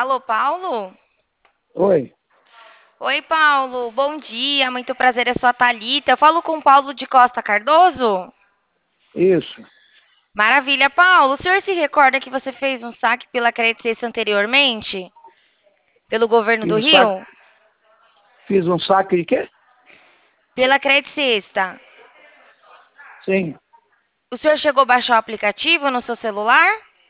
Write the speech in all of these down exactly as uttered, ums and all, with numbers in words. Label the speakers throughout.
Speaker 1: Alô, Paulo?
Speaker 2: Oi,
Speaker 1: Oi, Paulo. Bom dia. Muito prazer. Eu sou a Thalita. Eu falo com o Paulo de Costa Cardoso?
Speaker 2: isso.
Speaker 1: Maravilha, Paulo. O senhor se recorda que você fez um saque pela Credit Suisse anteriormente? Pelo governo
Speaker 2: Fiz
Speaker 1: do
Speaker 2: um saque,
Speaker 1: Rio?
Speaker 2: fiz um saque de quê?
Speaker 1: Pela Credit Suisse.
Speaker 2: Sim,
Speaker 1: O senhor chegou a baixar o aplicativo no seu celular?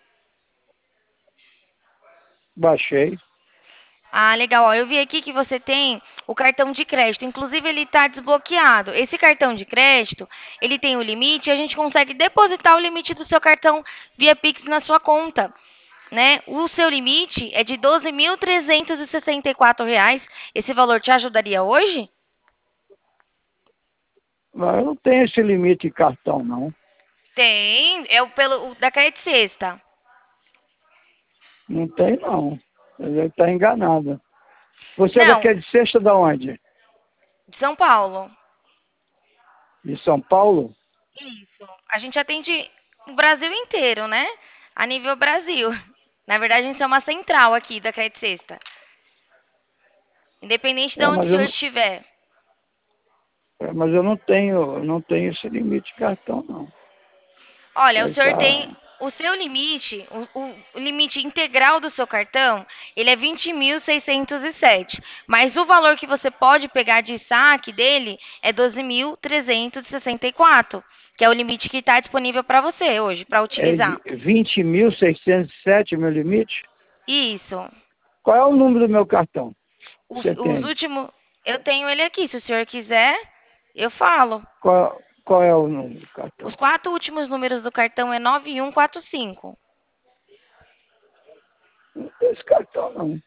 Speaker 2: baixei.
Speaker 1: Ah, legal. Ó, eu vi aqui que você tem o cartão de crédito. Inclusive, ele está desbloqueado. Esse cartão de crédito, ele tem o limite e a gente consegue depositar o limite do seu cartão via Pix na sua conta, né? O seu limite é de doze mil trezentos e sessenta e quatro reais. Esse valor te ajudaria hoje?
Speaker 2: Mas eu não tenho esse limite de cartão, não.
Speaker 1: Tem, é o pelo o da Credit Sexta.
Speaker 2: Não tem, não. Ele está enganado. Você é
Speaker 1: Não,
Speaker 2: daquele sexta da onde?
Speaker 1: de São Paulo.
Speaker 2: De São Paulo?
Speaker 1: Isso. A gente atende o Brasil inteiro, né? A nível Brasil. Na verdade, a gente é uma central aqui da Credit Sexta. Independente de
Speaker 2: É,
Speaker 1: onde o
Speaker 2: mas eu
Speaker 1: senhor
Speaker 2: não,
Speaker 1: estiver.
Speaker 2: é, mas eu não tenho, eu não tenho esse limite de cartão, não.
Speaker 1: Olha, o
Speaker 2: Ele
Speaker 1: senhor tem
Speaker 2: tá,
Speaker 1: o seu limite, o, o- o limite integral do seu cartão, ele é vinte mil seiscentos e sete. Mas o valor que você pode pegar de saque dele é doze mil trezentos e sessenta e quatro, que é o limite que está disponível para você hoje, para
Speaker 2: é de
Speaker 1: utilizar.
Speaker 2: vinte mil seiscentos e sete meu limite.
Speaker 1: Isso.
Speaker 2: Qual é o número do meu cartão?
Speaker 1: Os,
Speaker 2: Você
Speaker 1: os
Speaker 2: tem?
Speaker 1: últimos. Eu tenho ele aqui, se o senhor quiser, eu falo.
Speaker 2: Qual, qual é o número do
Speaker 1: Os
Speaker 2: cartão?
Speaker 1: quatro últimos números do cartão é nove um quatro cinco.
Speaker 2: Não tem esse cartão, não.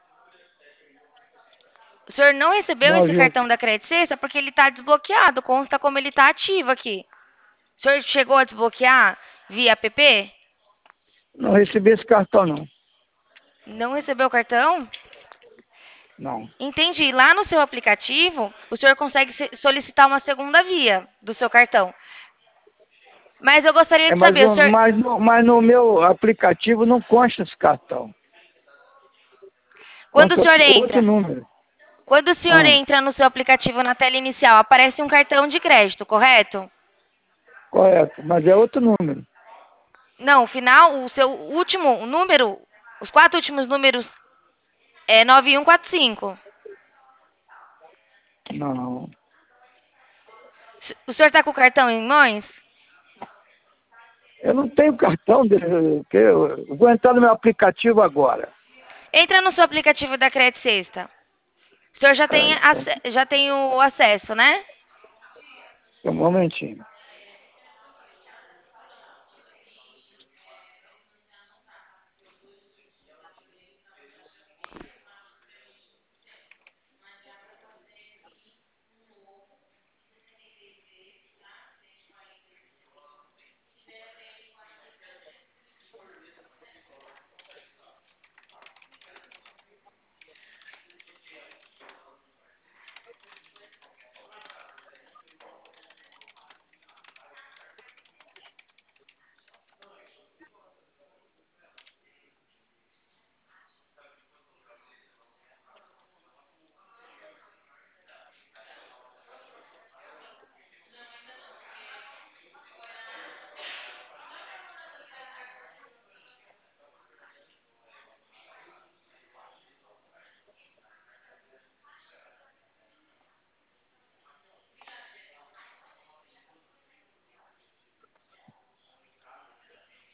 Speaker 1: O senhor não recebeu esse
Speaker 2: Nove,
Speaker 1: cartão da Credit Sexta porque ele está desbloqueado, consta como ele está ativo aqui. O senhor chegou a desbloquear via app?
Speaker 2: não recebi esse cartão, não.
Speaker 1: Não recebeu o cartão?
Speaker 2: Não.
Speaker 1: Entendi. Lá no seu aplicativo, o senhor consegue se- solicitar uma segunda via do seu cartão. Mas eu gostaria
Speaker 2: É,
Speaker 1: de
Speaker 2: mas,
Speaker 1: saber, o
Speaker 2: o-
Speaker 1: senhor,
Speaker 2: mas, no, mas no meu aplicativo não consta esse cartão.
Speaker 1: quando o
Speaker 2: Consta
Speaker 1: senhor
Speaker 2: outro, outro
Speaker 1: entra,
Speaker 2: número.
Speaker 1: quando o senhor
Speaker 2: Ah,
Speaker 1: entra no seu aplicativo na tela inicial, aparece um cartão de crédito, correto?
Speaker 2: correto. Mas é outro número.
Speaker 1: Não, o final, o seu último número, os quatro últimos números é nove um quatro cinco.
Speaker 2: Não.
Speaker 1: O senhor está com o cartão em mãos?
Speaker 2: Eu não tenho cartão dele. Que eu, eu vou entrar no meu aplicativo agora.
Speaker 1: Entra no seu aplicativo da Credit Sexta. O senhor já tem,
Speaker 2: Peraí, só,
Speaker 1: ace- já tem o acesso, né?
Speaker 2: só um momentinho.